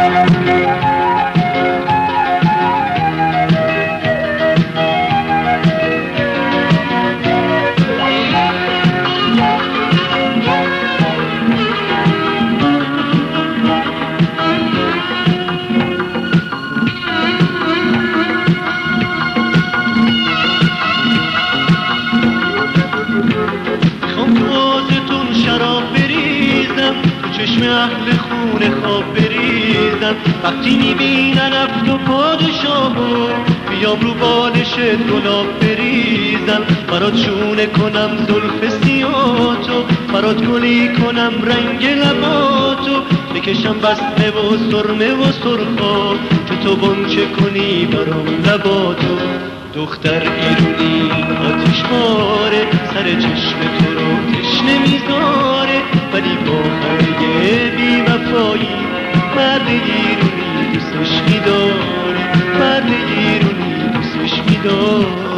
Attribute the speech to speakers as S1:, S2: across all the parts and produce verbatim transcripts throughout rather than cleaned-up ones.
S1: اهل خون خواب بریزم وقتی میبینن افت و پادشاهو بیام رو بالش گلاب بریزم برات شونه کنم زلف سیاتو برات گلی کنم رنگ لباتو بکشم بسمه و سرمه و سرخا که تو بنچه کنی برام لباتو دختر ایرونی آتیش باره سر چشم تو رو تشنه میذاره ولی با همه بی وفایی مرد ایرونی دوستش میداره مرد ایرونی دوستش میداره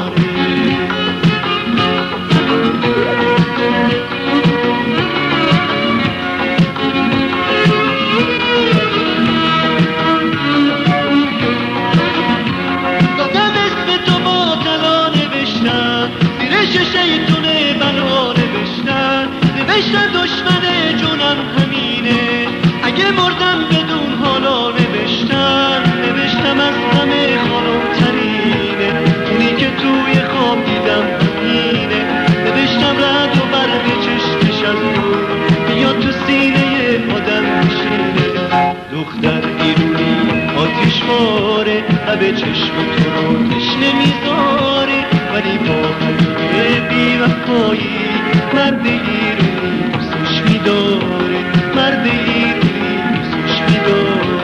S1: دادم اسم تو با طلا نوشتن زیر شیطونه بلا نوشتن نوشتن دشمن جونم همینه اگه مردم بدون حالا نوشتن نوشتم از همه خانم ترینه اونی که توی خواب دیدم همینه نوشتم رد و برق چشمش از دور بیاد تو سینه آدم میشینه دختر ایرونی آتیش باره لب چشم تو رو تشنه میذاره ولی با همه بی وفایی مرد ایرونی دوستش میداره مرد ایرونی دوستش میداره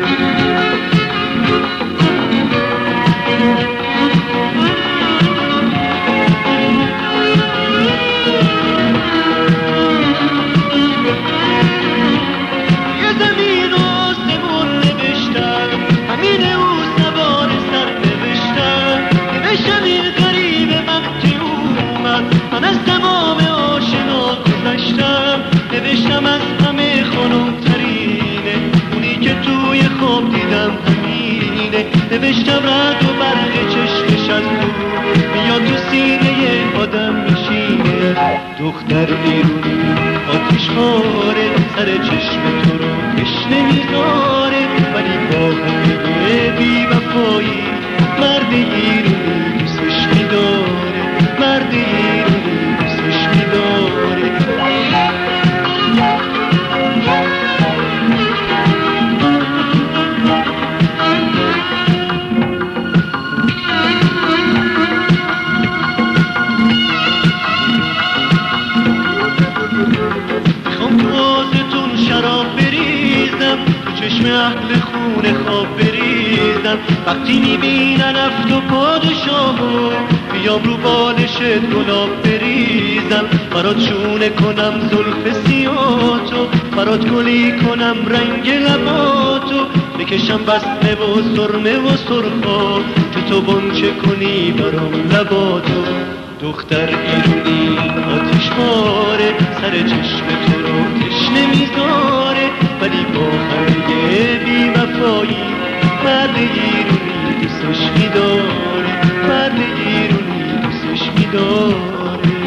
S1: یه زمین و آسمون نوشتم همین او سوار سر نوشتم نوشتم این غریب وقتی اومد من از تمام آشنا گذشتم نوشتم از همه خانم ترینه اونی که توی خواب دیدم همینه نوشتم رد و برق چشمش از دور میاد تو سینه آدم میشینه دختر ایرونی آتیش باره سر چشم تو رو تشنه میذاره ولی با همه بی وفایی مرد ایرونی دوستش میداره مرد ایرونی دوستش میداره میخوام تو آزتون شراب بریزم تو چشم اهل خون خواب بریزم وقتی میبینن افت و پادشاهو بیام رو بالشت گلاب بریزم برات شونه کنم زلف سیاتو برات گلی کنم رنگ لباتو بکشم بسمه و سرمه و سرخا که تو بنچه کنی برام لباتو دختر ایرونی آتیش باره سر چشم تو رو تشنه میذاره ولی با همه بی وفایی مرد ایرونی دوستش میداره مرد ایرونی دوستش میداره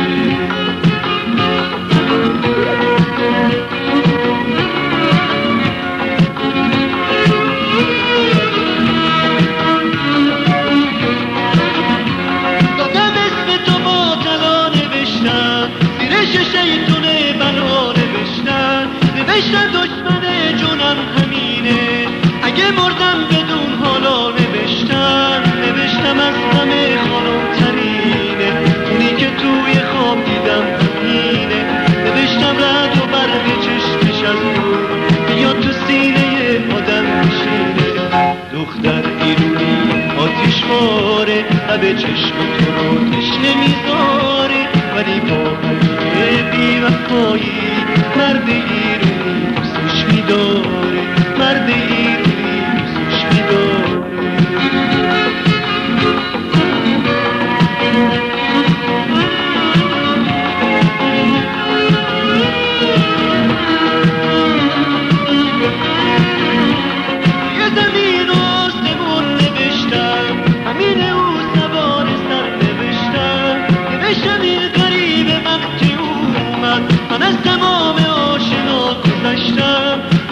S1: شیطونه بلا نوشتن نوشتن دشمن جونم همینه اگه مردم بدون حالا نوشتن نوشتم از همه خانم ترینه اونی که توی خواب دیدم همینه نوشتم رد و برق چشمش از دور بیاد تو سینه آدم میشینه دختر ایرونی آتیش باره لب چشم تو رو تشنه میذاره ولی با همه بی وفایی مرد ایرونی دوستش میداره مرد ایرونی دوستش میداره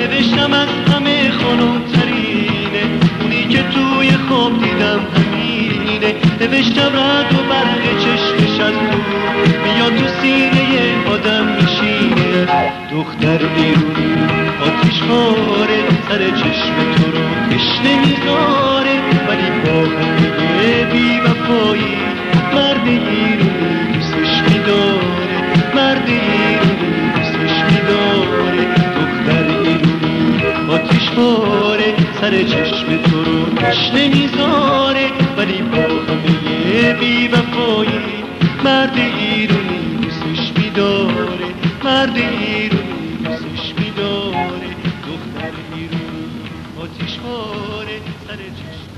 S1: نوشتم از همه خانم ترینه، اونی که توی خواب دیدم همینه. نوشتم رد و برق چشمش از دور میاد تو سینه آدم میشینه. دختر ایرونی آتیش خاره، سر چشم تو رو تشنه میذاره، ولی با همه بی وفایی مرد ایرونی دوستش میداره، مرد ایرونی دوستش میداره. دختر ایرونی آتیش خاره، سر چشم تو رو تشنه میذاره، ولی با همه بی وفایی مرد ایرونی دوستش میداره، مرد ایرونی دوستش میداره. دختر ایرونی آتیش خاره، سر چشم